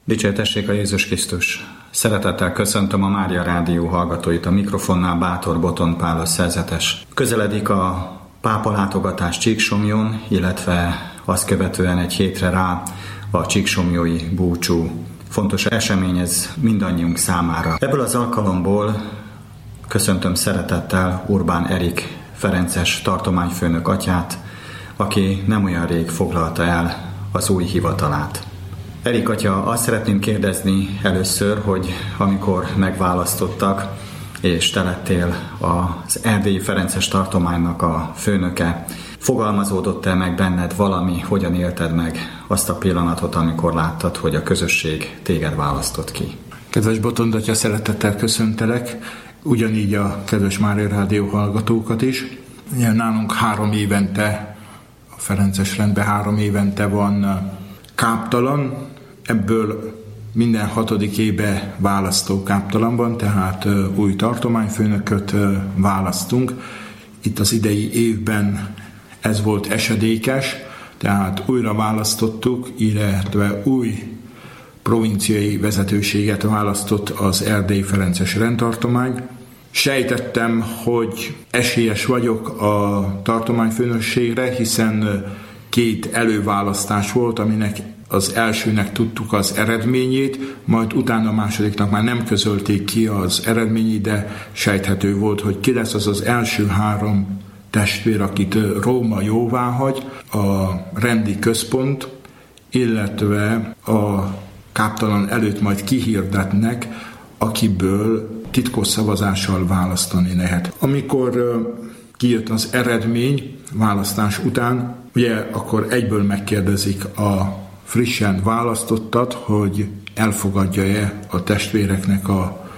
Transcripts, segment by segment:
Dicsértessék a Jézus Krisztus! Szeretettel köszöntöm a Mária Rádió hallgatóit, a mikrofonnál Bátor Boton Pál szerzetes. Közeledik a pápa látogatás Csíksomlyón, illetve azt követően egy hétre rá a csíksomlyói búcsú. Fontos esemény ez mindannyiunk számára. Ebből az alkalomból köszöntöm szeretettel Urbán Erik ferences tartományfőnök atyát, aki nem olyan rég foglalta el az új hivatalát. Erik atya, azt szeretném kérdezni először, hogy amikor megválasztottak, és te lettél az erdélyi ferences tartománynak a főnöke, fogalmazódott-e meg benned valami, hogyan élted meg azt a pillanatot, amikor láttad, hogy a közösség téged választott ki? Kedves Botond atya, szeretettel köszöntelek, ugyanígy a kedves Mária Rádió hallgatókat is. Nálunk 3 évente, a ferences rendben 3 évente van káptalan, ebből minden 6. éve választó káptalan van, tehát új tartományfőnököt választunk. Itt az idei évben ez volt esedékes, tehát újra választottuk, illetve új provinciai vezetőséget választott az erdélyi ferences rendtartomány. Sejtettem, hogy esélyes vagyok a tartományfőnökségre, hiszen 2 előválasztás volt, aminek az elsőnek tudtuk az eredményét, majd utána a másodiknak már nem közölték ki az eredményét, de sejthető volt, hogy ki lesz az első 3 testvér, akit Róma jóváhagy, a rendi központ, illetve a káptalan előtt majd kihirdetnek, akiből titkos szavazással választani lehet. Amikor kijött az eredmény választás után, ugye akkor egyből megkérdezik a frissen választottat, hogy elfogadja-e a testvéreknek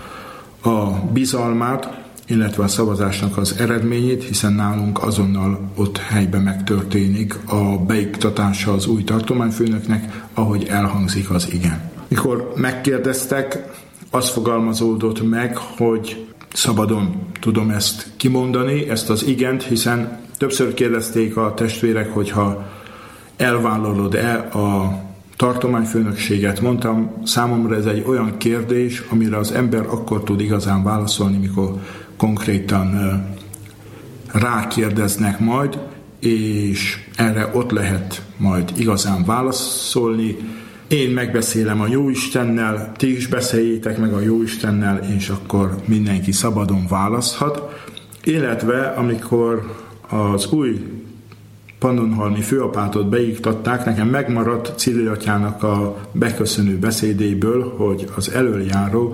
a bizalmát, illetve a szavazásnak az eredményét, hiszen nálunk azonnal ott helyben megtörténik a beiktatása az új tartományfőnöknek, ahogy elhangzik az igen. Mikor megkérdeztek, az fogalmazódott meg, hogy szabadon tudom ezt kimondani, ezt az igent, hiszen többször kérdezték a testvérek, hogyha elvállalod-e a tartományfőnökséget. Mondtam, számomra ez egy olyan kérdés, amire az ember akkor tud igazán válaszolni, mikor konkrétan rákérdeznek majd, és erre ott lehet majd igazán válaszolni. Én megbeszélem a Jóistennel, ti is beszéljétek meg a Jóistennel, és akkor mindenki szabadon választhat. Illetve amikor az új pannonhalmi főapátot beiktatták, nekem megmaradt Cili atyának a beköszönő beszédéből, hogy az elöljáró,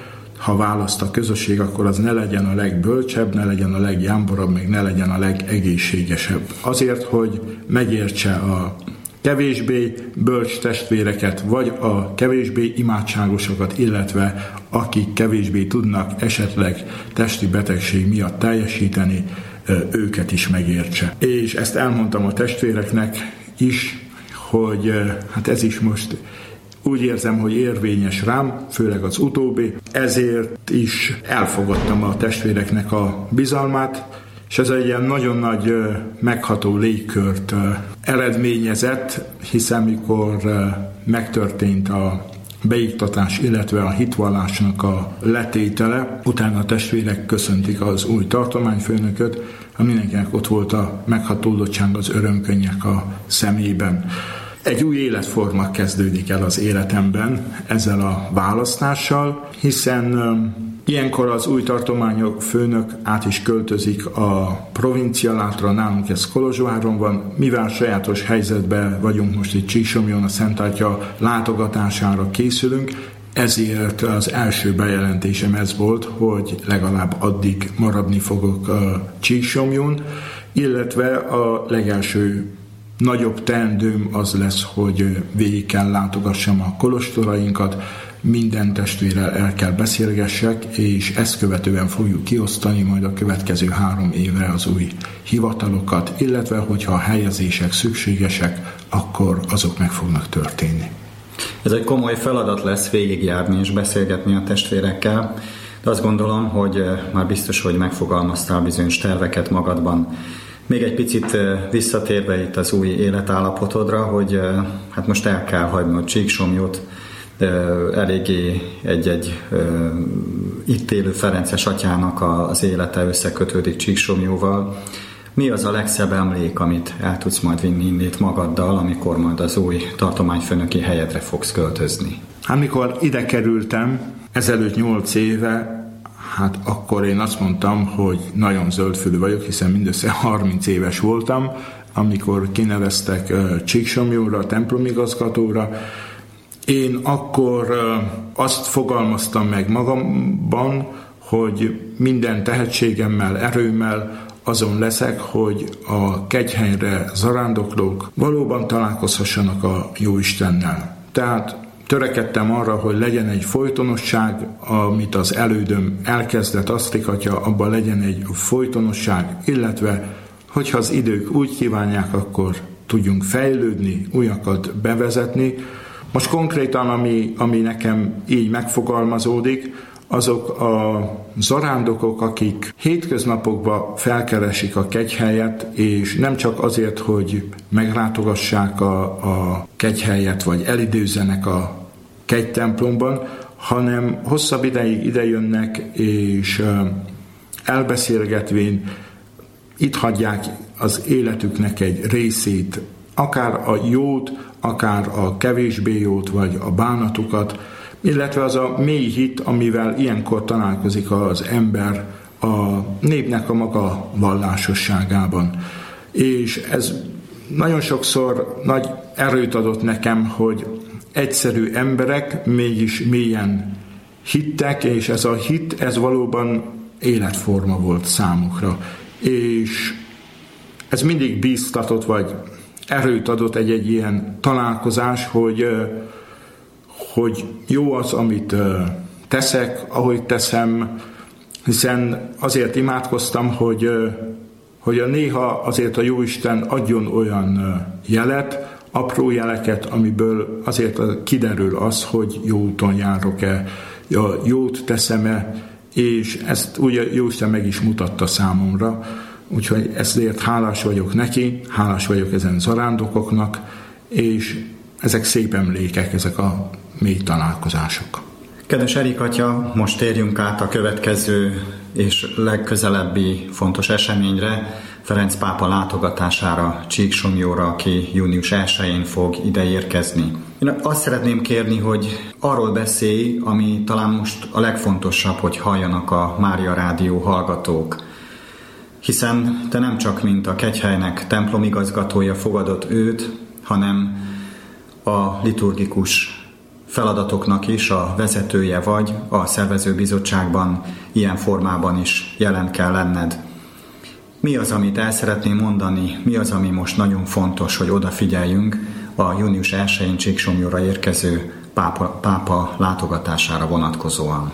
ha választ a közösség, akkor az ne legyen a legbölcsebb, ne legyen a legjámborabb, meg ne legyen a legegészségesebb. Azért, hogy megértse a kevésbé bölcs testvéreket, vagy a kevésbé imádságosokat, illetve akik kevésbé tudnak esetleg testi betegség miatt teljesíteni, őket is megértse. És ezt elmondtam a testvéreknek is, hogy hát ez is most úgy érzem, hogy érvényes rám, főleg az utóbbi, ezért is elfogadtam a testvéreknek a bizalmát, és ez egy ilyen nagyon nagy megható légkört eredményezett, hiszen mikor megtörtént a beiktatás, illetve a hitvallásnak a letétele, utána a testvérek köszöntik az új tartományfőnököt, mindenkinek ott volt a meghatódottság, az örömkönnyek a szemében. Egy új életforma kezdődik el az életemben ezzel a választással, hiszen ilyenkor az új tartományok főnök át is költözik a provincialátra, nálunk ez Kolozsváron van, mivel sajátos helyzetben vagyunk most itt Csíksomlyon, a Szent Atya látogatására készülünk, ezért az első bejelentésem ez volt, hogy legalább addig maradni fogok Csíksomlyon, illetve a legelső nagyobb teendőm az lesz, hogy végig kell látogassam a kolostorainkat, minden testvérrel el kell beszélgessek, és ezt követően fogjuk kiosztani majd a következő 3 évre az új hivatalokat, illetve hogyha a helyezések szükségesek, akkor azok meg fognak történni. Ez egy komoly feladat lesz végigjárni és beszélgetni a testvérekkel, de azt gondolom, hogy már biztos, hogy megfogalmaztál bizonyos terveket magadban. Még egy picit visszatérve itt az új életállapotodra, hogy hát most el kell hagynod Csíksomlyot, eléggé egy itt élő ferences atyának az élete összekötődik Csíksomlyóval. Mi az a legszebb emlék, amit el tudsz majd vinni innét magaddal, amikor majd az új tartományfőnöki helyedre fogsz költözni? Amikor ide kerültem, ezelőtt 8 éve, hát akkor én azt mondtam, hogy nagyon zöldfülű vagyok, hiszen mindössze 30 éves voltam, amikor kineveztek Csíksomlyóra, templomigazgatóra. Én akkor azt fogalmaztam meg magamban, hogy minden tehetségemmel, erőmmel azon leszek, hogy a kegyhelyre zarándoklók valóban találkozhassanak a Jóistennel. Tehát törekedtem arra, hogy legyen egy folytonosság, amit az elődöm elkezdett, Asztrik atya, abban legyen egy folytonosság, illetve hogyha az idők úgy kívánják, akkor tudjunk fejlődni, újakat bevezetni. Most konkrétan, ami nekem így megfogalmazódik, azok a zarándokok, akik hétköznapokban felkeresik a kegyhelyet, és nem csak azért, hogy meglátogassák a kegyhelyet, vagy elidőzzenek a kegytemplomban, hanem hosszabb ideig idejönnek, és elbeszélgetvén itt hagyják az életüknek egy részét, akár a jót, akár a kevésbé jót, vagy a bánatukat, illetve az a mély hit, amivel ilyenkor találkozik az ember a népnek a maga vallásosságában. És ez nagyon sokszor nagy erőt adott nekem, hogy egyszerű emberek mégis mélyen hittek, és ez a hit, ez valóban életforma volt számukra. És ez mindig bíztatott, vagy erőt adott egy ilyen találkozás, hogy jó az, amit teszek, ahogy teszem, hiszen azért imádkoztam, hogy néha azért a Jóisten adjon olyan jelet, apró jeleket, amiből azért kiderül az, hogy jó úton járok-e, jót teszem-e, és ezt ugye Jóisten meg is mutatta számomra, úgyhogy ezért hálás vagyok neki, hálás vagyok ezen zarándokoknak, és ezek szép emlékek, ezek a mély találkozások. Kedves Erik atya, most térjünk át a következő és legközelebbi fontos eseményre, Ferenc pápa látogatására Csíksomlyóra, aki június 1-én fog ide érkezni. Én azt szeretném kérni, hogy arról beszélj, ami talán most a legfontosabb, hogy halljanak a Mária Rádió hallgatók. Hiszen te nem csak mint a kegyhelynek templomigazgatója fogadott őt, hanem a liturgikus feladatoknak is a vezetője vagy, a szervezőbizottságban ilyen formában is jelen kell lenned. Mi az, amit el szeretném mondani, mi az, ami most nagyon fontos, hogy odafigyeljünk a június 1-én Csíksomlyóra érkező pápa látogatására vonatkozóan?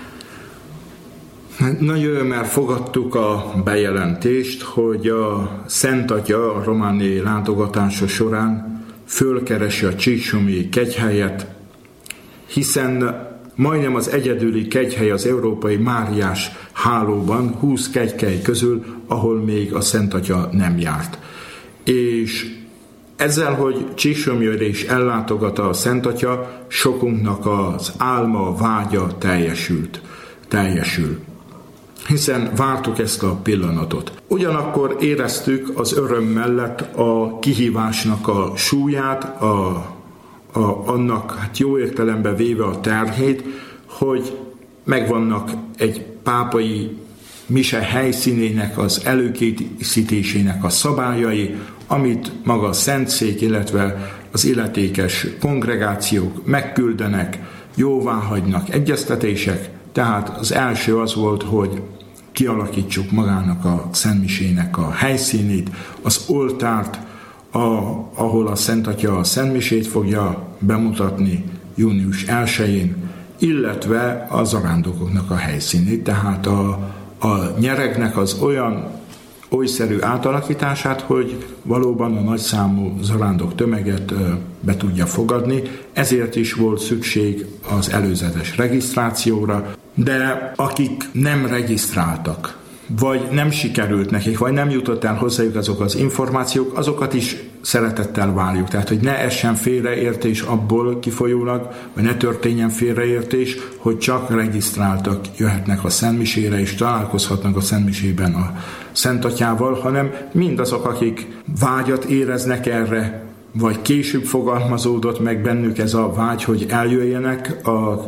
Nagy örömmel fogadtuk a bejelentést, hogy a Szent Atya a romániai látogatása során fölkeresi a csíksomlyói kegyhelyet, hiszen majdnem az egyedüli kegyhely az európai máriás hálóban, 20 kegyhely közül, ahol még a Szent Atya nem járt. És ezzel, hogy Csíksomlyóra is ellátogat a Szent Atya, sokunknak az álma, vágya teljesül. Hiszen vártuk ezt a pillanatot. Ugyanakkor éreztük az öröm mellett a kihívásnak a súlyát, annak hát jó értelemben véve a terhét, hogy megvannak egy pápai mise helyszínének, az előkészítésének a szabályai, amit maga a Szentszék, illetve az illetékes kongregációk megküldenek, jóváhagynak, egyeztetések. Tehát az első az volt, hogy kialakítsuk magának a szentmisének a helyszínét, az oltárt, ahol a Szent Atya a szentmisét fogja bemutatni június 1-én, illetve a zarándokoknak a helyszínét, tehát a nyeregnek az olyan olyszerű átalakítását, hogy valóban a nagyszámú zarándok tömeget be tudja fogadni. Ezért is volt szükség az előzetes regisztrációra, de akik nem regisztráltak, vagy nem sikerült nekik, vagy nem jutott el hozzájuk azok az információk, azokat is szeretettel várjuk. Tehát, hogy ne essen félreértés abból kifolyólag, vagy ne történjen félreértés, hogy csak regisztráltak jöhetnek a szentmisére, és találkozhatnak a szentmisében a Szent Atyával, hanem mindazok, akik vágyat éreznek erre, vagy később fogalmazódott meg bennük ez a vágy, hogy eljöjjenek a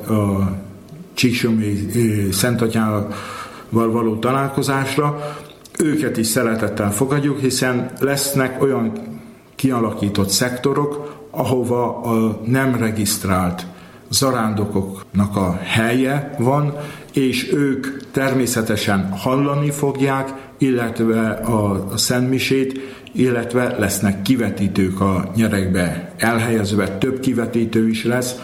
csíksomlyói Szent Atyával való találkozásra, őket is szeretettel fogadjuk, hiszen lesznek olyan kialakított szektorok, ahova a nem regisztrált zarándokoknak a helye van, és ők természetesen hallani fogják, illetve a szentmisét, illetve lesznek kivetítők a nyeregbe elhelyezve, több kivetítő is lesz,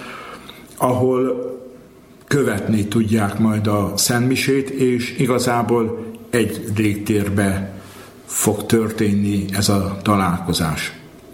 ahol követni tudják majd a szentmisét, és igazából egy légtérbe fog történni ez a találkozás.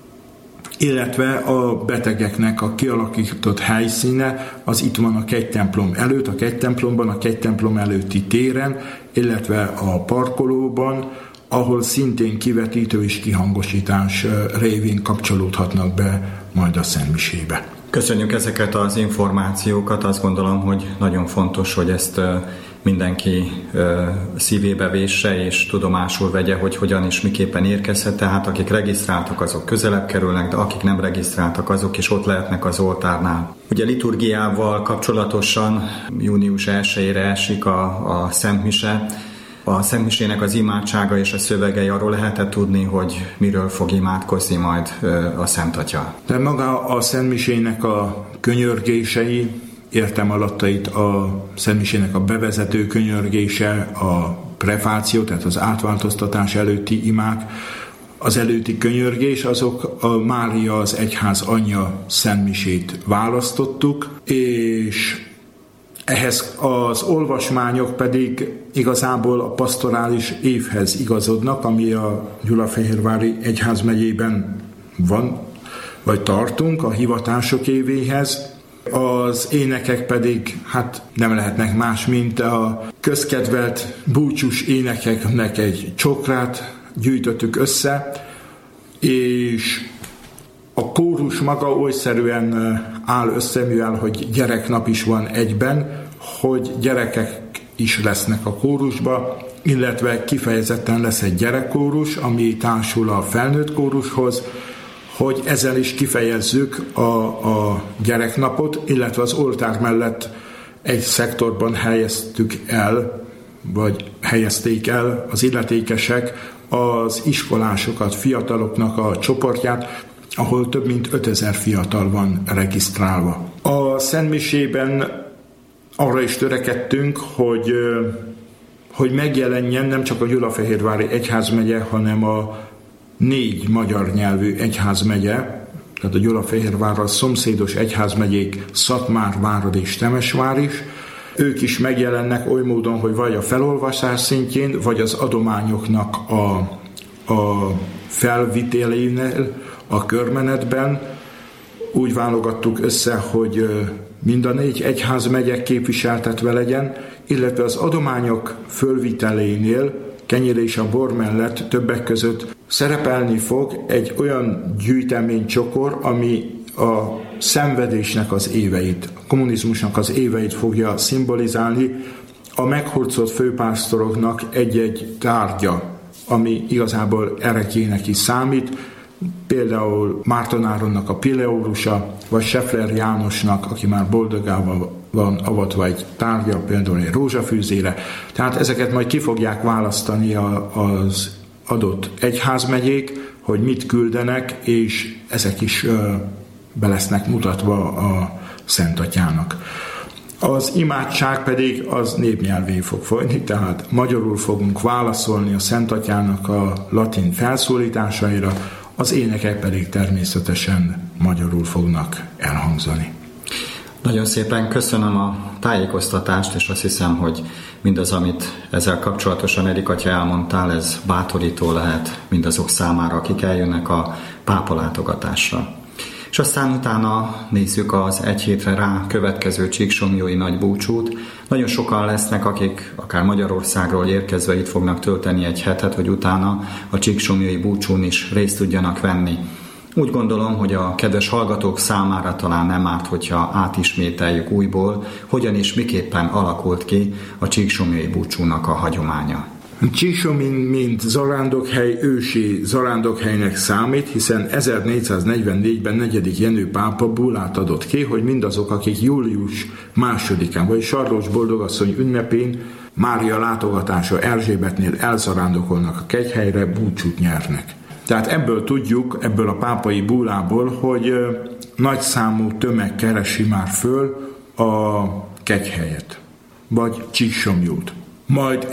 Illetve a betegeknek a kialakított helyszíne az itt van a kegytemplom előtt, a kegytemplomban, a kegytemplom előtti téren, illetve a parkolóban, ahol szintén kivetítő és kihangosítás révén kapcsolódhatnak be majd a szentmisébe. Köszönjük ezeket az információkat, azt gondolom, hogy nagyon fontos, hogy ezt mindenki szívébe vésse és tudomásul vegye, hogy hogyan és miképpen érkezhet. Tehát akik regisztráltak, azok közelebb kerülnek, de akik nem regisztráltak, azok is ott lehetnek az oltárnál. Ugye liturgiával kapcsolatosan június 1-ére esik a Szentmise. A Szentmisének az imádsága és a szövegei, arról lehet tudni, hogy miről fog imádkozni majd a Szent Atya? De maga a Szentmisének a könyörgései, értem alatta itt a Szentmisének a bevezető könyörgése, a prefáció, tehát az átváltoztatás előtti imák, az előtti könyörgés, azok a Mária az Egyház anyja Szentmisét választottuk, és ehhez az olvasmányok pedig igazából a pastorális évhez igazodnak, ami a Gyulafehérvári Egyházmegyében van, vagy tartunk, a hivatások évéhez. Az énekek pedig nem lehetnek más, mint a közkedvelt búcsús énekeknek egy csokrát gyűjtöttük össze, és a kórus maga olyszerűen áll össze, mivel hogy gyereknap is van egyben, hogy gyerekek is lesznek a kórusba, illetve kifejezetten lesz egy gyerekkórus, ami társul a felnőtt kórushoz, hogy ezzel is kifejezzük a gyereknapot, illetve az oltár mellett egy szektorban helyezték el az illetékesek az iskolásokat, fiataloknak a csoportját, ahol több mint 5000 fiatal van regisztrálva. A Szentmisében arra is törekedtünk, hogy megjelenjen nem csak a Gyulafehérvári Egyházmegye, hanem a 4 magyar nyelvű egyházmegye, tehát a Gyulafehérvárral szomszédos egyházmegyék Szatmár, Várad és Temesvár is. Ők is megjelennek oly módon, hogy vagy a felolvasás szintjén, vagy az adományoknak a felvitelénél, a körmenetben. Úgy válogattuk össze, hogy mind a 4 egyházmegye képviseltetve legyen, illetve az adományok fölvitelénél kenyér és a bor mellett többek között szerepelni fog egy olyan gyűjteménycsokor, ami a szenvedésnek az éveit, a kommunizmusnak az éveit fogja szimbolizálni, a meghurcolt főpásztoroknak egy-egy tárgya, ami igazából erekjének is számít, például Márton Áronnak a Pileórusa, vagy Scheffler Jánosnak, aki már boldogával van avatva egy tárgya, például egy rózsafűzére. Tehát ezeket majd ki fogják választani az adott egyházmegyék, hogy mit küldenek, és ezek is be lesznek mutatva a Szent Atyának. Az imádság pedig az népnyelvén fog folyni, tehát magyarul fogunk válaszolni a Szent Atyának a latin felszólításaira, az énekek pedig természetesen magyarul fognak elhangzani. Nagyon szépen köszönöm a tájékoztatást, és azt hiszem, hogy mindaz, amit ezzel kapcsolatosan Erik atya elmondtál, ez bátorító lehet mindazok számára, akik eljönnek a pápa látogatásra. És aztán utána nézzük az egy hétre rá következő csíksomlyói nagy búcsút. Nagyon sokan lesznek, akik akár Magyarországról érkezve itt fognak tölteni egy hetet, hogy utána a csíksomlyói búcsún is részt tudjanak venni. Úgy gondolom, hogy a kedves hallgatók számára talán nem árt, hogyha átismételjük újból, hogyan és miképpen alakult ki a csíksomlyai búcsúnak a hagyománya. Csíksomly, mint zarándokhely, ősi zarándokhelynek számít, hiszen 1444-ben 4. Jenő pápa bullát adott ki, hogy mindazok, akik július 2-án, vagy Sarlós boldogasszony ünnepén Mária látogatása Erzsébetnél elzarándokolnak a kegyhelyre, búcsút nyernek. Tehát ebből tudjuk, ebből a pápai bullából, hogy nagy számú tömeg keresi már föl a kegyhelyet, vagy Csíksomlyút. Majd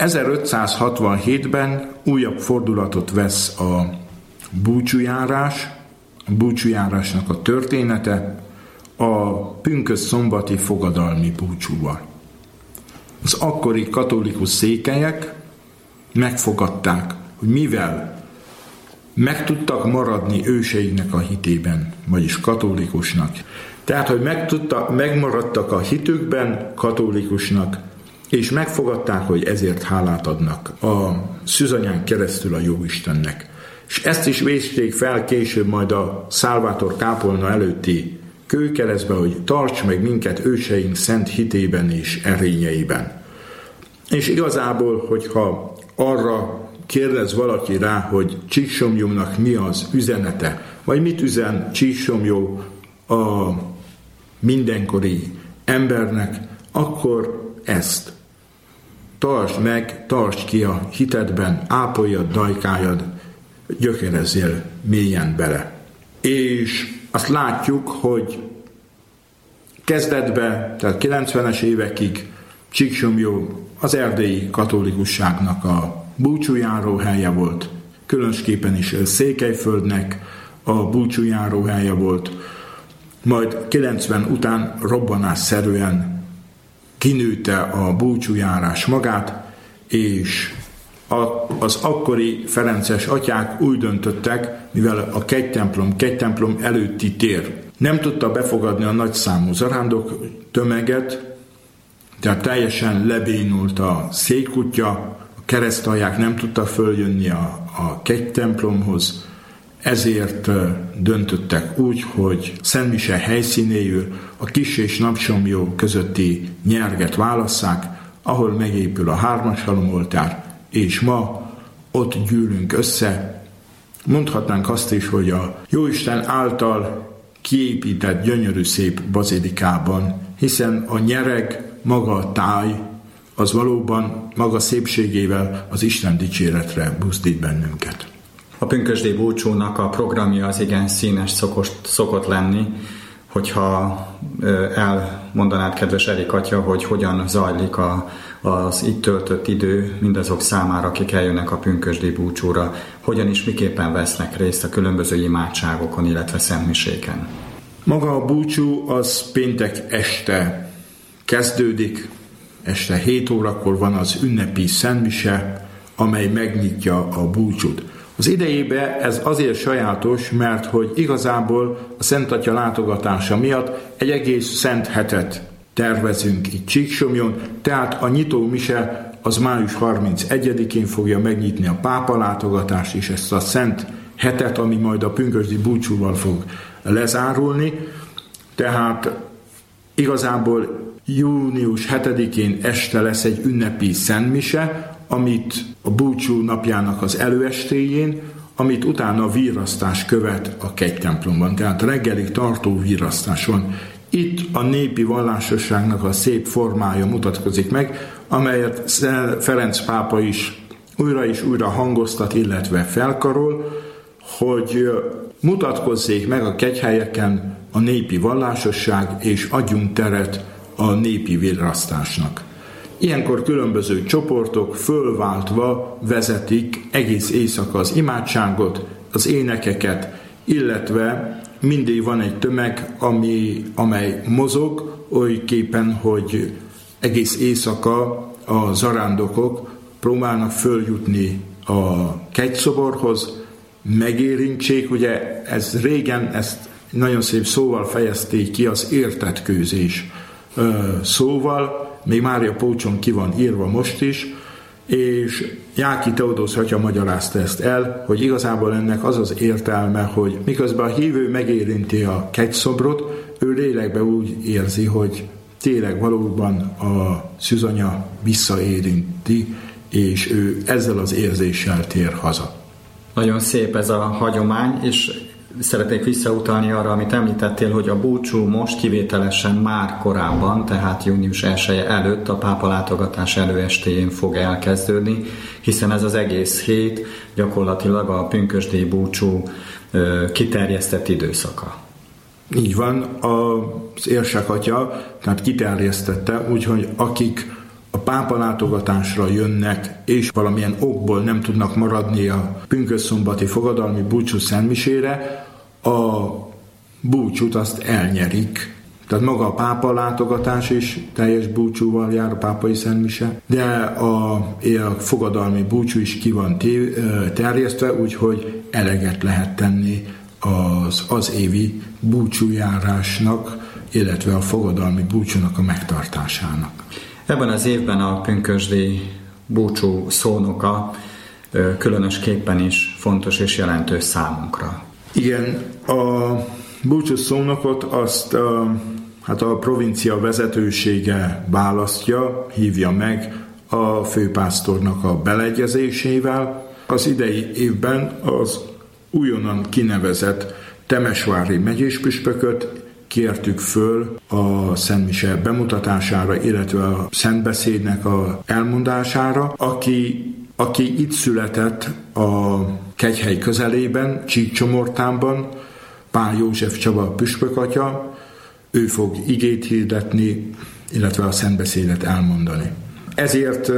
1567-ben újabb fordulatot vesz a búcsújárás, a búcsújárásnak a története a pünkösdszombati fogadalmi búcsúval. Az akkori katolikus székelyek megfogadták, hogy mivel meg tudtak maradni őseiknek a hitében, vagyis katolikusnak. Tehát, hogy megmaradtak a hitükben katolikusnak, és megfogadták, hogy ezért hálát adnak a szűzanyán keresztül a Jóistennek. És ezt is vésték fel később majd a Szálvátor kápolna előtti kőkeresztbe, hogy tarts meg minket őseink szent hitében és erényeiben. És igazából, hogyha arra kérdez valaki rá, hogy Csíksomlyónak mi az üzenete, vagy mit üzen Csíksomlyó a mindenkori embernek, akkor ezt. Tartsd meg, tartsd ki a hitedben, ápoljad, dajkáljad, gyökerezzél mélyen bele. És azt látjuk, hogy kezdetben, tehát 90-es évekig Csíksomlyó az erdélyi katolikusságnak a búcsújáró helye volt, különösképpen is Székelyföldnek a búcsújáró helye volt, majd 90 után robbanásszerűen kinőtte a búcsújárás magát, és az akkori ferences atyák úgy döntöttek, mivel a kegytemplom előtti tér nem tudta befogadni a nagyszámú zarándok tömeget, tehát teljesen lebénult a székkutya, a keresztalják nem tudtak följönni a kegytemplomhoz, ezért döntöttek úgy, hogy Szentmise helyszínéül a Kis és Napsomlyó közötti nyerget válasszák, ahol megépül a 3. halomoltár, és ma ott gyűlünk össze. Mondhatnánk azt is, hogy a Jóisten által kiépített gyönyörű szép bazilikában, hiszen a nyereg, maga a táj, az valóban maga szépségével az Isten dicséretre buzdít bennünket. A pünkösdi búcsúnak a programja az igen színes szokott lenni, hogyha elmondanád, kedves Erik atya, hogy hogyan zajlik az itt töltött idő mindazok számára, akik eljönnek a pünkösdi búcsúra, hogyan és miképpen vesznek részt a különböző imádságokon, illetve szentmiséken. Maga a búcsú az péntek este kezdődik, este 7 órakor van az ünnepi szentmise, amely megnyitja a búcsút. Az idejében ez azért sajátos, mert hogy igazából a Szent Atya látogatása miatt egy egész szent hetet tervezünk itt Csíksomlyon, tehát a nyitó mise az május 31-én fogja megnyitni a pápa látogatást, és ezt a szent hetet, ami majd a pünkösdi búcsúval fog lezárulni. Tehát igazából június 7-én este lesz egy ünnepi szentmise, amit a búcsú napjának az előestéjén, amit utána a virrasztás követ a kegytemplomban. Tehát reggelig tartó virrasztás van. Itt a népi vallásosságnak a szép formája mutatkozik meg, amelyet Ferenc pápa is újra hangoztat, illetve felkarol, hogy mutatkozzék meg a kegyhelyeken a népi vallásosság, és adjunk teret a népi virrasztásnak. Ilyenkor különböző csoportok fölváltva vezetik egész éjszaka az imádságot, az énekeket, illetve mindig van egy tömeg, amely mozog, olyképpen, hogy egész éjszaka a zarándokok próbálnak följutni a kegyszoborhoz, megérintsék, ugye ez régen, ezt nagyon szép szóval fejezték ki, az értetkőzés szóval, még Mária Pócson ki van írva most is, és Jáki Teodósz atya magyarázta ezt el, hogy igazából ennek az az értelme, hogy miközben a hívő megérinti a kegyszobrot, ő lélekben úgy érzi, hogy tényleg valóban a szűzanya visszaérinti, és ő ezzel az érzéssel tér haza. Nagyon szép ez a hagyomány, és szeretnék visszautalni arra, amit említettél, hogy a búcsú most kivételesen már korábban, tehát június 1-e előtt, a pápa látogatás előestéjén fog elkezdődni, hiszen ez az egész hét gyakorlatilag a pünkösdéi búcsú kiterjesztett időszaka. Így van, az érsek atya, tehát kiterjesztette, úgyhogy akik a pápa látogatásra jönnek, és valamilyen okból nem tudnak maradni a pünkösszombati fogadalmi búcsú szentmisére, a búcsút azt elnyerik. Tehát maga a pápa látogatás is teljes búcsúval jár, a pápai szentmise, de a fogadalmi búcsú is ki van terjesztve, úgyhogy eleget lehet tenni az évi búcsújárásnak, illetve a fogadalmi búcsúnak a megtartásának. Ebben az évben a pünkösdi búcsú szónoka különösképpen is fontos és jelentős számunkra. Igen, a búcsú szónokot azt a provincia vezetősége választja, hívja meg a főpásztornak a beleegyezésével. Az idei évben az újonnan kinevezett temesvári megyéspüspököt kértük föl a szentmise bemutatására, illetve a szentbeszédnek a elmondására, aki itt született a Kegyhely közelében, Csíkcsomortánban, Pál József Csaba püspök atya, ő fog igét hirdetni, illetve a szentbeszédet elmondani. Ezért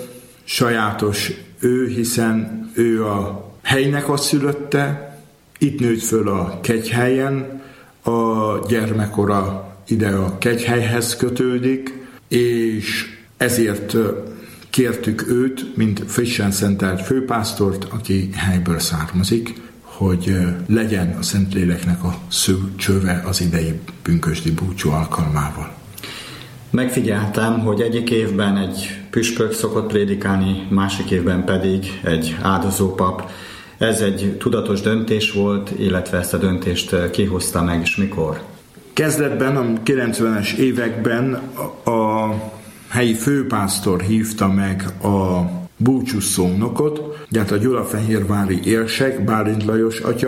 sajátos ő, hiszen ő a helynek a szülötte, itt nőtt föl a Kegyhelyen, a gyermekkora ide a Kegyhelyhez kötődik, és ezért kértük őt, mint frissen szentelt főpásztort, aki helyből származik, hogy legyen a Szentléleknek a szőcsöve az idei pünkösdi búcsú alkalmával. Megfigyeltem, hogy egyik évben egy püspök szokott prédikálni, másik évben pedig egy áldozópap. Ez egy tudatos döntés volt, illetve ezt a döntést kihozta meg, és mikor? Kezdetben, a 90-es években a helyi főpásztor hívta meg a búcsú szónokot, tehát a gyulafehérvári érsek, Bálint Lajos atya,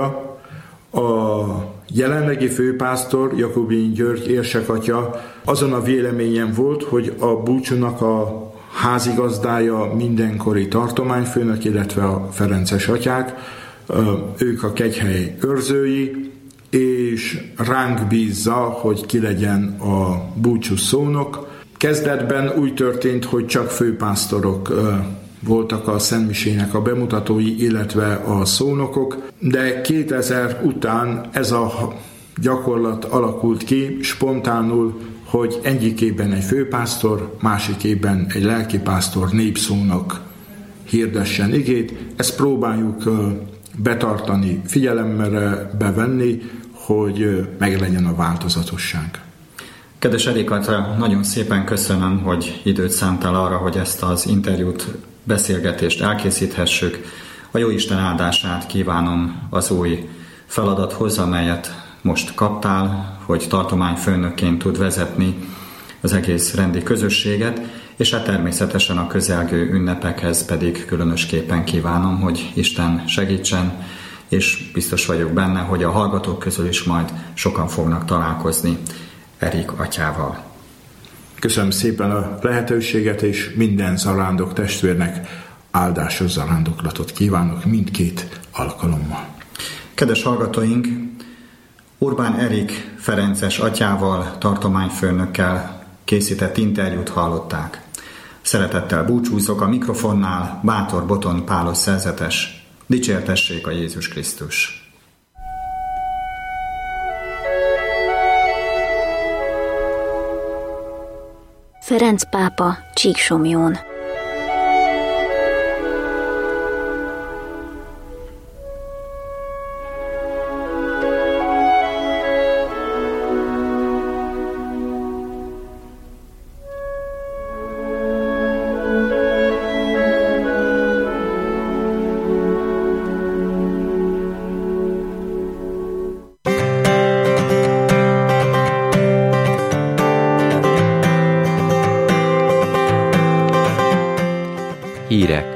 a jelenlegi főpásztor, Jakubin György érsek atya azon a véleményen volt, hogy a búcsúnak a házigazdája mindenkori tartományfőnök, illetve a ferences atyák, ők a Kegyhely őrzői, és ránk bízza, hogy ki legyen a búcsú szónok. Kezdetben úgy történt, hogy csak főpásztorok voltak a szentmisének a bemutatói, illetve a szónokok, de 2000 után ez a gyakorlat alakult ki spontánul, hogy egyikében egy főpásztor, másikében egy lelkipásztor, népszónok hirdessen igét. Ezt próbáljuk betartani, figyelemmel bevenni, hogy meglegyen a változatosság. Kedves Erika, nagyon szépen köszönöm, hogy időt szántál arra, hogy ezt az interjút, beszélgetést elkészíthessük. A Jóisten áldását kívánom az új feladathoz, amelyet most kaptál, hogy tartományfőnökként tud vezetni az egész rendi közösséget, és hát természetesen a közelgő ünnepekhez pedig különösképpen kívánom, hogy Isten segítsen, és biztos vagyok benne, hogy a hallgatók közül is majd sokan fognak találkozni Erik atyával. Köszönöm szépen a lehetőséget, és minden zarándok testvérnek áldásos zarándoklatot kívánok mindkét alkalommal. Kedves hallgatóink, Urbán Erik ferences atyával, tartományfőnökkel készített interjút hallották. Szeretettel búcsúzok, a mikrofonnál Bátor Boton Pálos szerzetes. Dicsértessék a Jézus Krisztus! Ferenc pápa, Csíksomlyón. Hírek.